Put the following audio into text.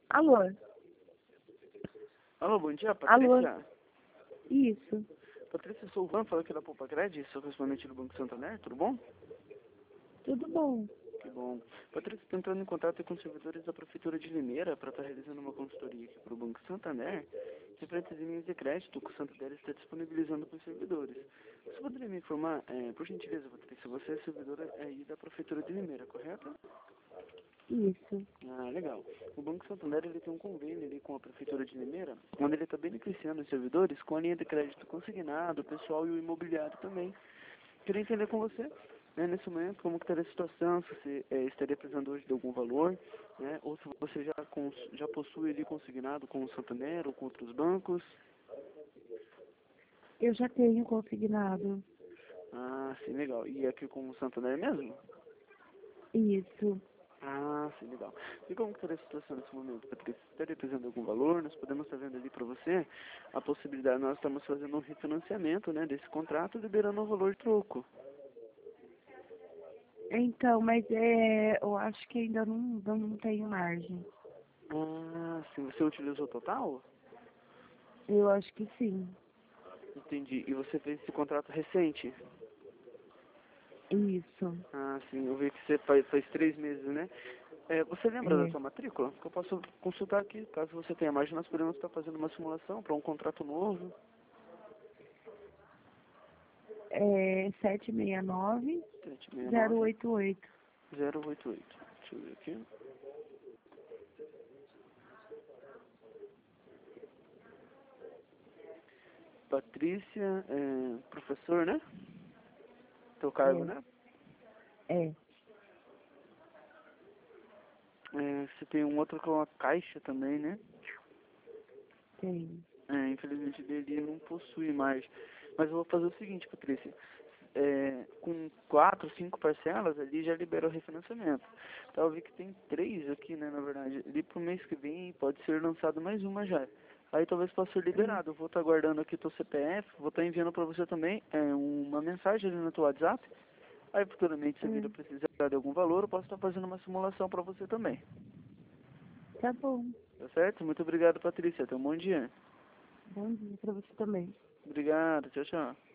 Alô? Alô, bom dia, Alô? Patrícia. Isso. Patrícia, eu sou o Van, falo aqui da Poupa Cred, sou correspondente do Banco Santander, tudo bom? Tudo bom? Que bom. Patrícia, estou entrando em contato com os servidores da Prefeitura de Limeira para estar realizando uma consultoria aqui para o Banco Santander, referente às linhas de crédito que o Santander está disponibilizando para os servidores. Você poderia me informar, por gentileza, Patrícia, você é servidora aí da Prefeitura de Limeira, correto? Isso. Ah, legal. O Banco Santander ele tem um convênio ali com a Prefeitura de Limeira, onde ele está beneficiando os servidores com a linha de crédito consignado, o pessoal e o imobiliário também. Queria entender com você, né, nesse momento, como que está a situação, se você estaria precisando hoje de algum valor, né, ou se você já possui ali consignado com o Santander ou com outros bancos. Eu já tenho consignado. Ah, sim, legal. E aqui com o Santander mesmo? Isso. Ah, sim, legal. E como que está a situação nesse momento, Patrícia? Você estaria precisando de algum valor? Nós podemos estar vendo ali para você a possibilidade, nós estamos fazendo um refinanciamento, né, desse contrato, liberando um valor troco. Então, mas eu acho que ainda não tenho margem. Ah, sim, você utilizou total? Eu acho que sim. Entendi. E você fez esse contrato recente? Isso. Ah, sim, eu vi que você faz 3 meses, né? Você lembra da É. sua matrícula? Que eu posso consultar aqui. Caso você tenha margem, nós podemos estar fazendo uma simulação para um contrato novo. É 769 769 088. 088. Deixa eu ver aqui. Patrícia, professor, né? Teu cargo, É. né? É. Você tem um outro com a Caixa também, né? Tem. Infelizmente dele não possui mais. Mas eu vou fazer o seguinte, Patrícia. Com 4, 5 parcelas, ali já liberou o refinanciamento. Então eu vi que tem 3 aqui, né, na verdade. Ali pro mês que vem pode ser lançado mais uma já. Aí talvez possa ser liberado. Eu vou estar guardando aqui teu CPF, vou estar enviando para você também uma mensagem ali no teu WhatsApp. Aí futuramente, se vir eu Hum. precisar de algum valor, eu posso estar fazendo uma simulação para você também. Tá bom. Tá certo? Muito obrigado, Patrícia. Até um bom dia. Bom dia pra você também. Obrigado. Tchau, tchau.